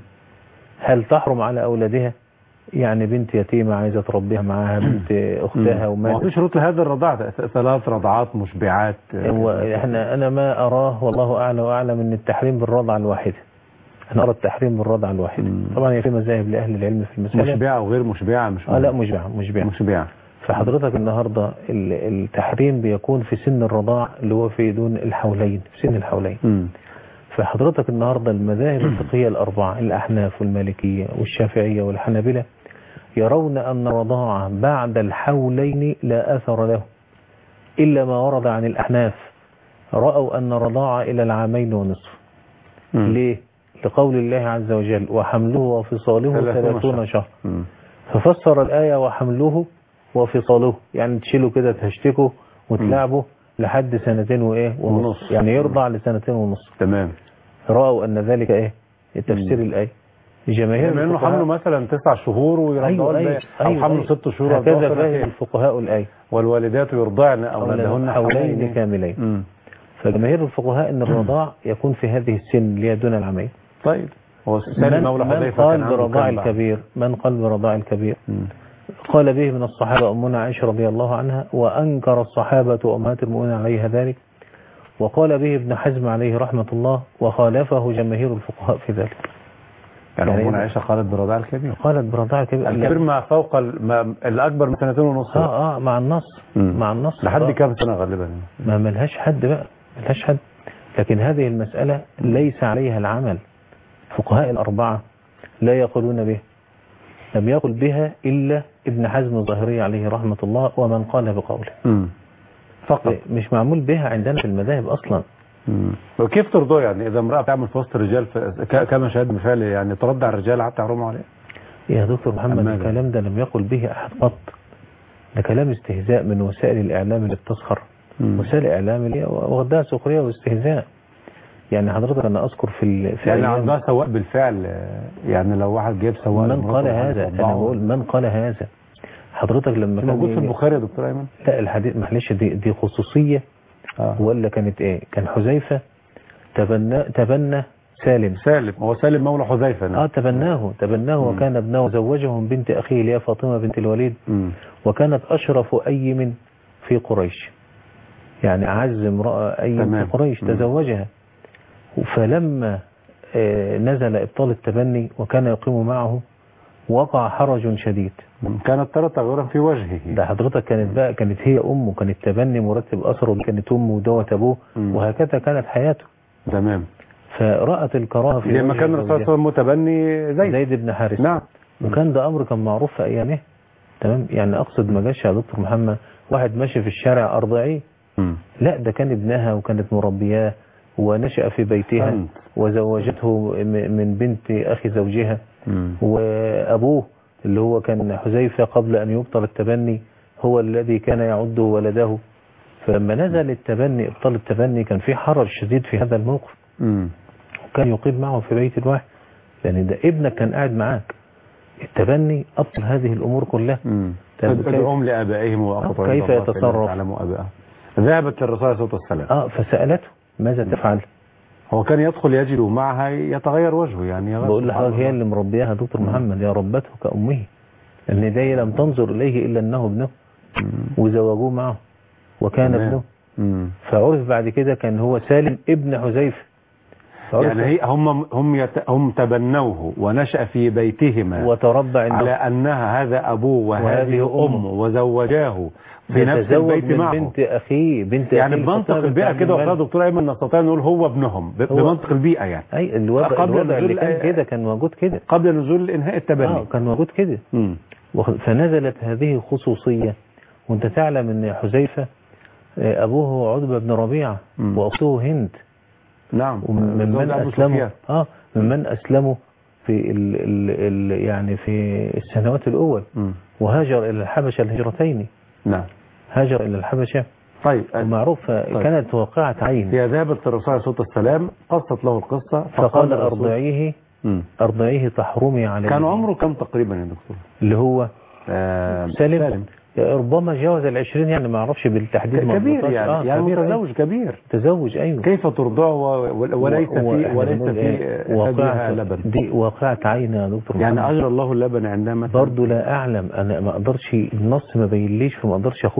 هل تحرم على أولادها؟ يعني بنت يتيمة عايزة تربيها معاها بنت أختها وما في شروط لهذا الرضاعة 3 رضعات مشبعات. أنا ما أراه والله أعلى وأعلم أن التحريم بالرضعة الواحدة. أنا أرى التحريم بالرضعة الواحدة. طبعا هي في مذاهب لأهل العلم في المسألة. مشبعة وغير مشبعة؟ لا مشبعة. فحضرتك النهاردة التحريم بيكون في سن الرضاع اللي هو في دون الحولين، في سن الحولين. فحضرتك النهاردة المذاهب الفقهية الأربعة، الأحناف والمالكية والشافعية والحنابلة، يرون أن الرضاعة بعد الحولين لا أثر له، إلا ما ورد عن الأحناف، رأوا أن الرضاعة إلى 2.5 عام. ليه؟ لقول الله عز وجل وحمله وفصاله 30 شهر. ففسر الآية وحمله وفصاله، يعني تشيله كده تهشتكه وتلعبه لحد 2 ونص، يعني يرضع ل2.5 سنين. تمام. رأوا أن ذلك تفسير الآية. جماهير يعني انه حمله مثلا 9 شهور ويرضعوا او حمله 6 شهور. هكذا فهم الفقهاء الآية. والوالدات يرضعن اولادهن حولين كاملين. فجماهير الفقهاء ان الرضاع يكون في هذه السن اللي هي دون 2 عام. طيب من قال برضاع الكبير؟ من قال برضاع الكبير؟ قال به من الصحابة أمنا عائشة رضي الله عنها، وأنكر الصحابة وأمهات المؤمنين عليها ذلك، وقال به ابن حزم عليه رحمة الله، وخالفه جماهير الفقهاء في ذلك. يعني يعني أمنا عائشة قالت برضاع الكبير. قالت برضاع الكبير. الكبير ما فوق الأكبر من 2.5 سنة. مع النص. مع النص لحد كام سنة غالبا؟ ما ملهاش حد بقى، ملهاش حد. لكن هذه المسألة ليس عليها العمل. فقهاء الأربعة لا يقولون به، لم يقل بها إلا ابن حزم الظاهري عليه رحمة الله ومن قال بقوله فقط، مش معمول بها عندنا في المذاهب أصلا. وكيف ترضوا يعني إذا امرأة تعمل في وسط الرجال كما شاهد مثال يعني تردع الرجال حتى يحرموا عليه؟ يا دكتور محمد الكلام ده لم يقل به أحد قط، ده كلام استهزاء من وسائل الإعلام اللي بتسخر. وسائل الإعلام اللي واخدها سخرية واستهزاء. يعني حضرتك أنا أذكر في يعني عندها سواق بالفعل، يعني لو واحد جايب سواق من قال هذا، أنا بقول من قال هذا. حضرتك لما كان موجود في البخاري يا دكتور أيمن؟ لا الحديث معلش دي خصوصية. ولا كانت إيه؟ كان حذيفة تبنى سالم. هو سالم مولى حذيفة. تبناه وكان ابنه زوجه من بنت أخيه اللي هي فاطمة بنت الوليد. وكانت أشرف أيم في قريش، يعني أعز امرأة أيم في قريش تزوجها. فلما نزل إبطال التبني وكان يقيم معه وقع حرج شديد. كانت ترى تغيرا في وجهه. ده حضرتك كانت هي أمه، كان التبني مرتب أسره، وكانت أمه ودوت أبوه، وهكذا كانت حياته. تمام. فرأت الكراهة في لما كان الرسول صلى الله عليه وسلم متبني زيد بن حارثة. نعم. وكان ده أمر كان معروف في أيامه. تمام. يعني أقصد ما جاش يا دكتور محمد واحد ماشي في الشارع أرضعيه. لا ده كان ابنها وكانت مربياه ونشأ في بيتها وزوجته من بنت أخي زوجها. وأبوه اللي هو كان حذيفة قبل أن يبطل التبني هو الذي كان يعده ولده. فلما نزل التبني ابطال التبني كان في حرج شديد في هذا الموقف. وكان يقيم معه في بيت واحد، لأن ده ابنك كان قاعد معاك. التبني أبطل هذه الأمور كلها. تدعوهم لآبائهم وأقربائهم كيف يتصرف؟ ذهبت للرسول صلى الله عليه وسلم فسألته ماذا تفعل؟ هو كان يدخل يجد معها يتغير وجهه، يعني بقول لحضرتك هي اللي مربياها دكتور محمد، يا ربته كأمه، لأن دي لم تنظر إليه إلا أنه ابنه، وزوجوه معه وكان ابنه. فعرف بعد كده كان هو سالم ابن حذيفة. يعني هم تبنوه ونشأ في بيتهما وتربى عنده على أنها هذا أبوه وهذه أمه وزوجاه في نفس البيت معه. بنت أخيه يعني بمنطق البيئة كده وقال دكتور أيمن نستطيع نقول هو ابنهم بمنطق البيئة يعني. أي الوضع اللي كان كده كان موجود كده قبل نزول إنهاء التبني. كان موجود كده. فنزلت هذه خصوصية. وانت تعلم ان حذيفة أبوه عتبة بن ربيعة وأخته هند. نعم. ممن أسلموا ممن أسلموا في يعني في السنوات الأول. وهاجر إلى الحبشة الهجرتين. نعم. هاجر إلى الحبشة. طيب. ومعروف كانت واقعة عين. هي ذهبت للرسول عليه الصلاة والسلام قصت له القصة فقال أرضعيه تحرمي عليه. كان عمره كم تقريبا يا دكتور؟ اللي هو سالم. ربما جاوز 20 يعني ما اعرفش بالتحديد. كبير يعني متزوج كبير. تزوج أيوه. كيف ترضعه وليس في ثديها لبن؟ دي واقعة عين يا دكتور. يعني أجرى الله اللبن عندما برضه لا أعلم أنا، ما أقدرش النص ما بينليش فما أقدرش أخوض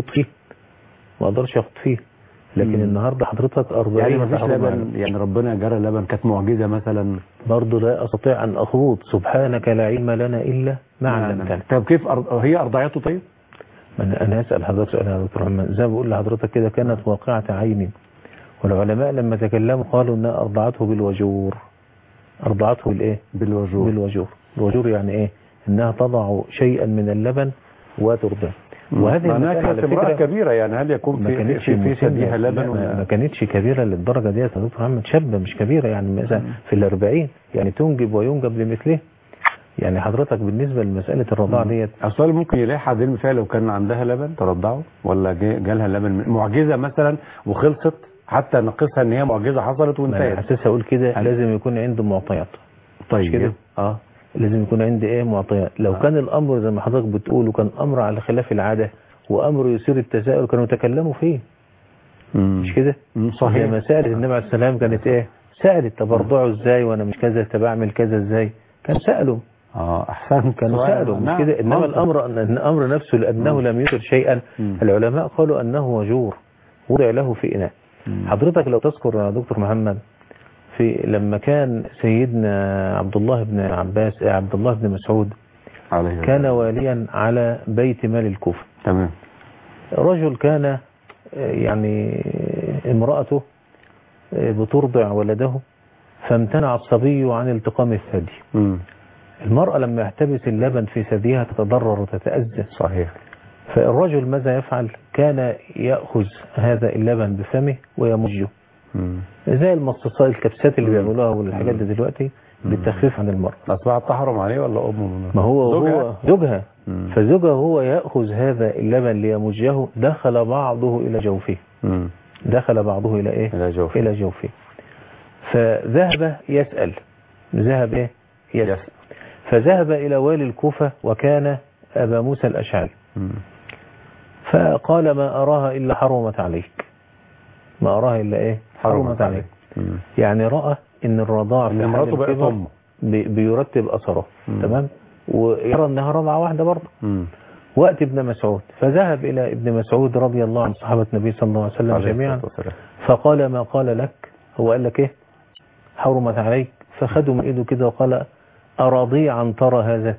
فيه. لكن النهارده حضرتك 40 يعني ما فيش لبن، يعني ربنا جرى اللبن كانت معجزة مثلا. برضه لا أستطيع أن أخوض. سبحانك لا علم لنا إلا ما علمتنا. طب كيف هي أرضعته طيب؟ أنا أسأل حضرتك سؤال يا دكتور محمد. زي ما بقول لحضرتك كده كانت واقعة عين. والعلماء لما تكلموا قالوا أنها أرضعته بالوجور. أرضعته بالإيه؟ بالوجور. الوجور يعني إيه؟ أنها تضع شيئا من اللبن وترضع. وهذه المسألة على فكرة كبيرة، يعني هل يكون في ثديها لبن؟ ما كانتش كبيرة للدرجة دي يا دكتور محمد. شابة مش كبيرة، يعني مثلا في 40 يعني تنجب وينجب لمثله. يعني حضرتك بالنسبة لمسألة الرضاعة ديت أصلا ممكن يلاقي حد فعلا لو كان عندها لبن ترضعه، ولا جالها لبن معجزة مثلا وخلصت حتى نقصها ان هي معجزة حصلت وانتهت. أساسا أقول كده لازم يكون عنده معطيات. طيب كده لازم يكون عندي ايه معطيات. لو كان الامر زي ما حضرتك بتقول وكان امر على خلاف العاده وامر يثير التساؤل كانوا يتكلموا فيه. مش كده؟ صحيح. لما سالت النبي عليه السلام كانت ايه؟ سالت طب ارضعه ازاي وانا مش كذا، طب اعمل كذا ازاي؟ كان سالوا. احسنت. كانوا سالوا مش كده. انما الامر نفسه لانه لم يثر شيئا. العلماء قالوا انه وجور وضع له في اناء. حضرتك لو تذكر يا دكتور محمد لما كان سيدنا عبد الله بن مسعود كان واليا على بيت مال الكوفة. تمام. رجل كان يعني امرأته بترضع ولده، فامتنع الصبي عن التقام الثدي. المرأة لما يحتبس اللبن في ثديها تتضرر وتتأذى. صحيح. فالرجل ماذا يفعل؟ كان يأخذ هذا اللبن بفمه ويمجه زي المصاصات الكبسات اللي بيعملوها والحاجات دي دلوقتي بالتخفيف عن المرأة. أصبحت تحرم عليه ولا أمه؟ ما هو زوجها. فزوجها هو يأخذ هذا اللبن ليمجه، دخل بعضه إلى جوفه. دخل بعضه إلى إيه؟ إلى جوفه. فذهب يسأل. يسأل. فذهب إلى والي الكوفة وكان أبا موسى الأشعري. فقال ما أراها إلا حرمت عليك. ما أراها إلا إيه؟ حرمت عليك. يعني رأى إن الرضاع في حال الكبر بيرتب أثره. تمام. ويرى أنها رضعة واحدة برضه. وقت ابن مسعود، فذهب إلى ابن مسعود رضي الله عن صحابة النبي صلى الله عليه وسلم جميعا، فقال ما قال لك؟ هو قال لك إيه؟ حرمت عليك. فخدوا من إيده كده وقال أرضيعا ترى هذا؟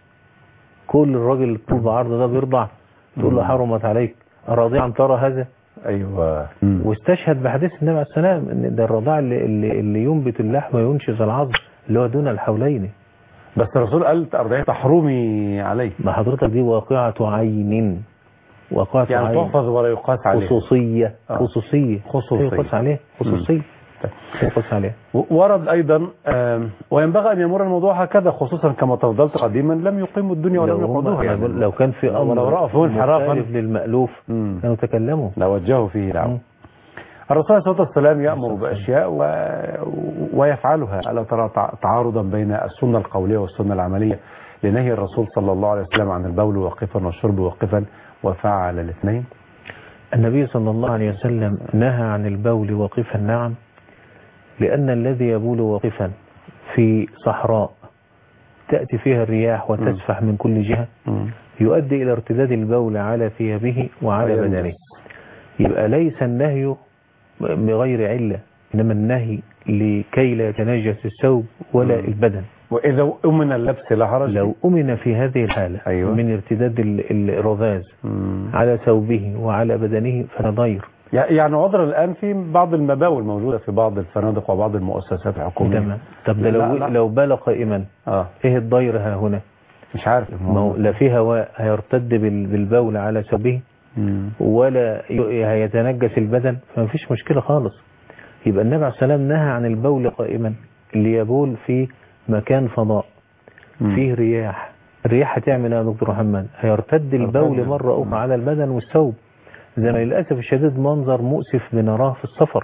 كل الراجل طول بعرض ده بيرضع تقول له حرمت عليك، أرضيعا ترى هذا؟ أيوة. واستشهد بحديث النبي عليه السلام ان ده الرضاع اللي ينبت اللحم وينشز العظم اللي هو دون الحولين. بس الرسول قال أرضعي تحرمي عليه. ما حضرتك دي واقعة عين. واقعة يعني عين. تحفظ ولا يقاس عليه. خصوصية. يقاس عليه خصوصية. يقاس عليه. ورد أيضا وينبغي أن يمر الموضوع هكذا، خصوصا كما تفضلت قديما لم يقيموا الدنيا ولم يقعدوها. يعني لو كان في أمر ولو رأوا فيه انحرافا للمألوف كانوا تكلموا، لوجهوا فيه دعوة. الرسول صلى الله عليه وسلم يأمر بأشياء ويفعلها. ألا ترى تعارضا بين السنة القولية والسنة العملية لنهي الرسول صلى الله عليه وسلم عن البول واقفا والشرب واقفا وفعل الاثنين؟ النبي صلى الله عليه وسلم نهى عن البول واقفا، نعم، لأن الذي يبول واقفا في صحراء تأتي فيها الرياح وتسفح من كل جهة يؤدي إلى ارتداد البول على ثيابه وعلى بدنه. يبقى ليس النهي بغير علة، إنما النهي لكي لا يتنجس الثوب ولا البدن. وإذا أمن اللبس لا حرج. لو أمن في هذه الحالة من ارتداد الرذاذ على ثوبه وعلى بدنه فلا ضير. يعني عذر الآن في بعض المباول موجودة في بعض الفنادق وبعض المؤسسات الحكومية. تمام. طب ده لو بال قائما ايه الضير ها هنا؟ مش عارف. لا في هواء هيرتد بالبول على ثوبه ولا هيتنجس البدن، فما فيش مشكلة خالص. يبقى النبي عليه السلام نهى عن البول قائما، اللي يبول في مكان فضاء فيه رياح. الرياح هتعمل يا دكتور محمد؟ هيرتد البول مرة أخرى على البدن والثوب. زي ما للأسف الشديد منظر مؤسف بنراه في السفر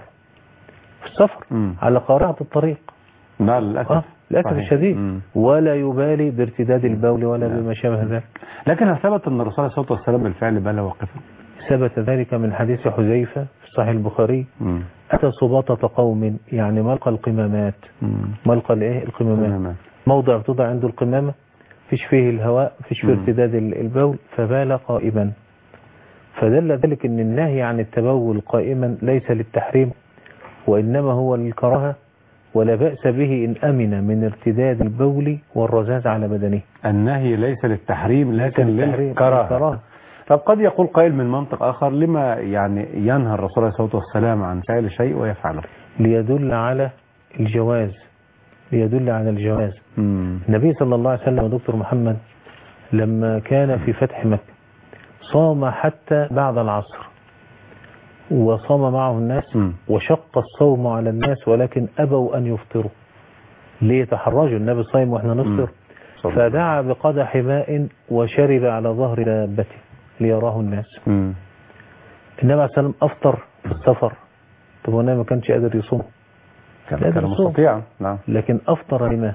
على قارعة الطريق. لا للأسف. للأسف الشديد. ولا يبالي بارتداد البول ولا بما شابه ذلك. لكن هل ثبت أن الرسول صلى الله عليه وسلم بالفعل بال واقفا؟ ثبت ذلك من حديث حذيفة في صحيح البخاري. أتى سباطة قوم، يعني ملقى القمامات. ملقى القمامات، موضع توضع عنده القمامة فيش فيه الهواء، فيش فيه ارتداد البول، فبال قائما. فدل ذلك أن النهي عن التبول قائما ليس للتحريم، وإنما هو للكراهة، ولا بأس به إن أمن من ارتداد البول والرذاذ على بدنه. النهي ليس للتحريم لكن للكراهة. طب قد يقول قائل من منطق آخر، لما يعني ينهى الرسول عليه الصلاة والسلام عن فعل شيء ويفعله؟ ليدل على الجواز. النبي صلى الله عليه وسلم دكتور محمد لما كان في فتح مكة صام حتى بعد العصر، وصام معه الناس وشق الصوم على الناس، ولكن أبوا أن يفطروا. ليه؟ تحرجوا النبي صايم وإحنا نفطر. فدعا بقدح ماء وشرب على ظهر دابته ليراه الناس. النبي عليه السلام أفطر في السفر. طب هو ما كانش قادر يصوم، كان مستطيع. نعم. لكن أفطر لما؟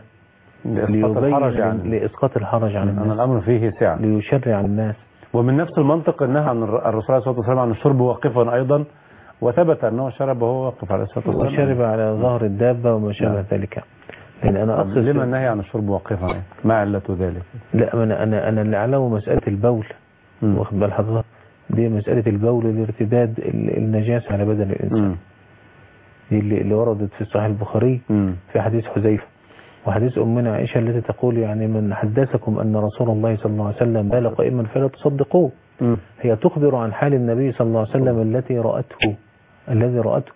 لإسقاط الحرج عن الناس. الأمر فيه سعة. ليشرع على الناس. ومن نفس المنطق أنها عن الرسول عليه الصلاة والسلام عن الشرب واقفا أيضا، وثبت أنه شرب وهو واقف عليه الصلاة والسلام. وشرب على ظهر الدابة وما شابه ذلك. لأن أنا أقصد لما النهي عن الشرب واقفا ما علة ذلك؟ لا أنا اللي أعلمه مسألة البول. واخد بال حضرتك؟ دي مسألة البول لارتداد النجاسة على بدن الإنسان. اللي وردت في صحيح البخاري في حديث حذيفة وحديث أمنا عائشة التي تقول يعني من حدثكم أن رسول الله صلى الله عليه وسلم بال قائما فلا تصدقوه. هي تخبر عن حال النبي صلى الله عليه وسلم الذي رأته.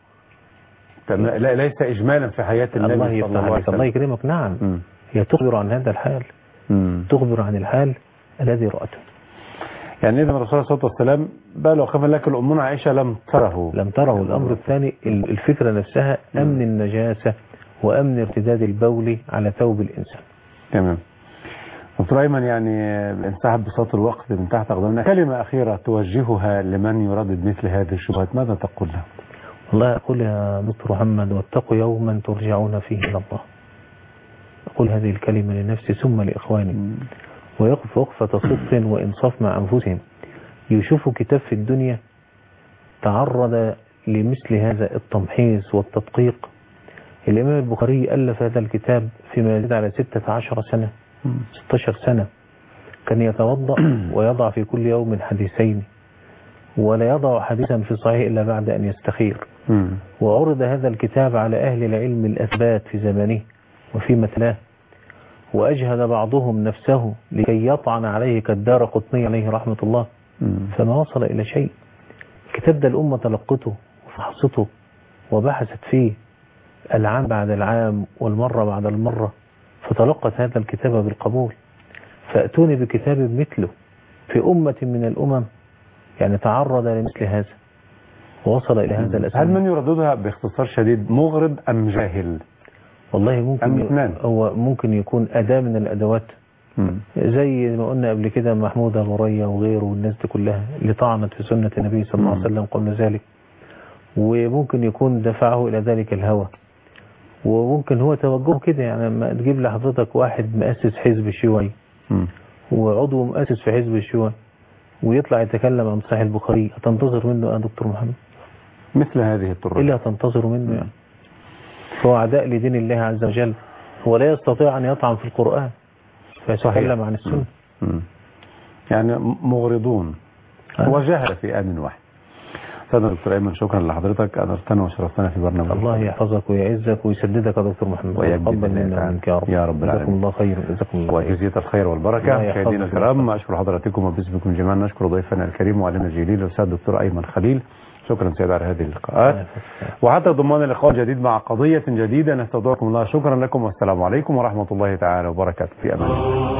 لا ليس إجمالا في حياة النبي صلى الله عليه وسلم. الله يكرمك. نعم. هي تخبر عن هذا الحال. تخبر عن الحال الذي رأته. يعني إذا الرسول صلى الله عليه وسلم بال وخاف، لكن أمنا عائشة لم تره. الأمر الثاني الفكرة نفسها أمن النجاسة وأمن ارتداد البول على ثوب الإنسان. تمام. دكتور أيمن، يعني انسحب بساط الوقت من تحت أقدامنا، كلمة أخيرة توجهها لمن يردد مثل هذه الشبهات، ماذا تقول له؟ والله أقول يا دكتور محمد واتقوا يوما ترجعون فيه إلى الله. أقول هذه الكلمة لنفسي ثم لإخواني، ويقف وقفة صدق وإنصاف مع أنفسهم. يشوفوا كتاب في الدنيا تعرض لمثل هذا التمحيص والتدقيق. الإمام البخاري ألف هذا الكتاب فيما يزيد على 16 سنة 16 سنة. كان يتوضأ ويضع في كل يوم حديثين، ولا يضع حديثا في صحيح إلا بعد أن يستخير. وعرض هذا الكتاب على أهل العلم الأثبات في زمانه وفي مثله، وأجهد بعضهم نفسه لكي يطعن عليه كالدارقطني عليه رحمة الله، فما وصل إلى شيء. الكتاب ده الأمة تلقته وفحصته وبحثت فيه العام بعد العام والمرة بعد المرة، فتلقت هذا الكتاب بالقبول. فأتوني بكتاب مثله في أمة من الأمم يعني تعرض لمثل هذا ووصل إلى هذا الأساس. هل من يرددها باختصار شديد مغرض أم جاهل؟ والله ممكن يكون أداة من الأدوات، زي ما قلنا قبل كده محمود مرية وغيره والناس دي كلها اللي طعنت في سنة النبي صلى الله عليه وسلم قبل ذلك. وممكن يكون دفعه إلى ذلك الهوى، وممكن هو توجهه كده. يعني ما تجيب لحضرتك واحد مؤسس حزب الشيوعي وعضو مؤسس في حزب الشيوعي ويطلع يتكلم عن صحيح البخاري، هتنتظر منه يا دكتور محمد مثل هذه الطرق؟ إلا هتنتظر منه يعني. هو عداء لدين الله عز وجل، هو لا يستطيع أن يطعن في القرآن فيتكلم عن السنة. يعني مغرضون وجهل في آن واحد. سيدنا دكتور أيمن، شكرا لحضرتك، أنرتنا وشرفتنا في برنامج. الله يحفظك ويعزك ويسددك يا دكتور محمد، ويقبل منا منك يا رب. يا رب العالمين. جزاكم الله خير. جزاكم الله خير وجزية الخير والبركة. مشاهدينا الكرام، أشكر حضراتكم وباسمكم جميعا نشكر ضيفنا الكريم وعلمنا الجليل الأستاذ الدكتور أيمن خليل. شكرا سيدي على هذه اللقاءات، وحتى ضمان اللقاء الجديد مع قضية جديدة نستودعكم الله. شكرا لكم والسلام عليكم ورحمة الله تعالى وبركاته. في أمان الله.